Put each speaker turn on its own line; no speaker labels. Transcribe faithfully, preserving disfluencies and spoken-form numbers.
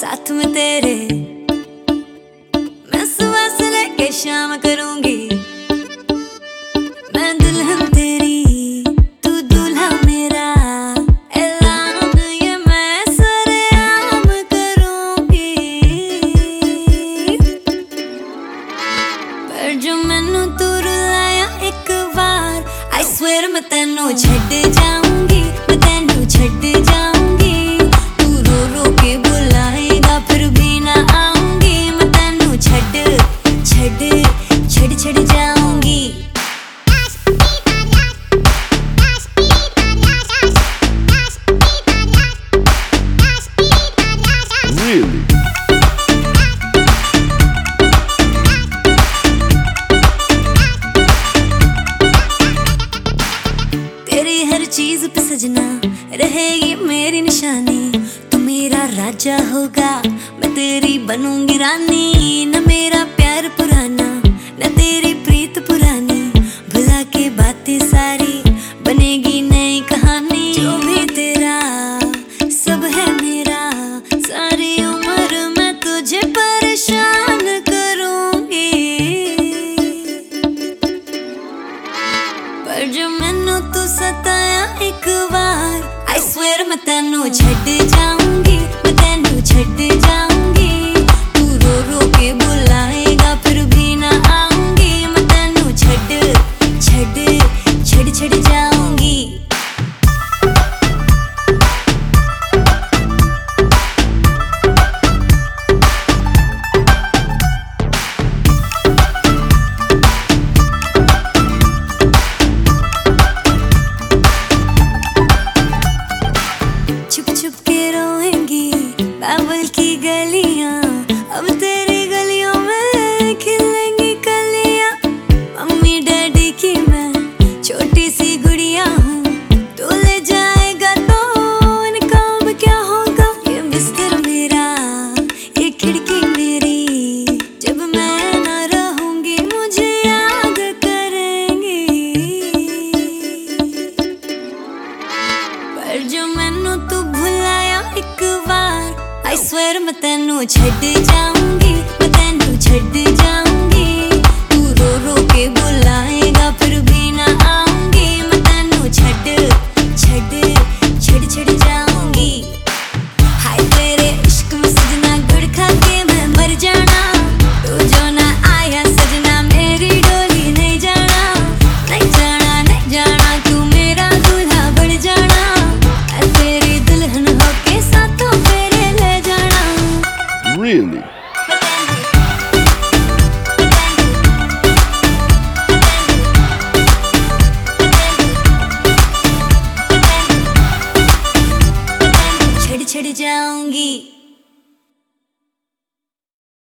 साथ में तेरे मैं सुबह से लेके शाम करूंगी। मैं दुल्हन तेरी तू दूल्हा मेरा, ऐलान ये मैं सरेआम करूंगी। पर जो मैनू तू रुलाया एक बार, आई स्वेयर मैं तेनू छड्ड जाऊंगी, मैं तेनू छड्ड जाऊंगी। तू रो रो के बुलाएगा फिर भी ना आऊंगी, मैं तेनू छड्ड छड्ड छड्ड छड्ड जाऊंगी।
Really?
तेरी हर चीज पे सजना रहेगी मेरी निशानी। तू मेरा राजा होगा, मैं तेरी बनूंगी रानी। न मेरा प्यार पुराना, न तेरी प्रीत पुरानी, भुला के बातें सारी बनेगी नई कहानी। जो भी तेरा सब है मेरा, सारी उम्र मैं तुझे परेशान करूंगी। पर जो मैनू तू सताया एक बार, आई स्वेयर मैं तेनू छड्ड जाऊंगी, मैं तेनू छड्ड जाऊंगी। तू रो रो के बुलाएगा फिर भी ना आऊंगी, मैं तेनू छड्ड छड्ड छड्ड छड्ड जाऊंगी। छुप छुप के रोएंगी बाबुल की गलियां, अब तेरी गलियों में खिलेंगी कलियां। मम्मी डैडी की मैं छोटी सी गुड़िया हूँ, तू ले जाएगा तो इनका अब क्या होगा। ये बिस्तर मेरा, ये खिड़की मेरी, जब मैं ना रहूंगी मुझे याद करेंगी। पर जो मैनू तू भुलाया एक बार, आई स्वेयर मैं तेनू छड्ड जाऊंगी, मैं तेनू छड्ड जाऊंगी। तू रो रो के बुलाएगा फिर भी ना आऊंगी, मैं तेनू छड्ड छड्ड छड्ड छड्ड जाऊंगी। हाय तेरे इश्क में सजना, गुड़ खा के मैं मर जाना। तू जो ना आया सजना, मेरी डोली नहीं जाना, नहीं जाना नहीं जाना। तू मेरा दूल्हा बढ़ जाना, मैं तेरी दुल्हन होके साथों फेरे ले जाना।
Really?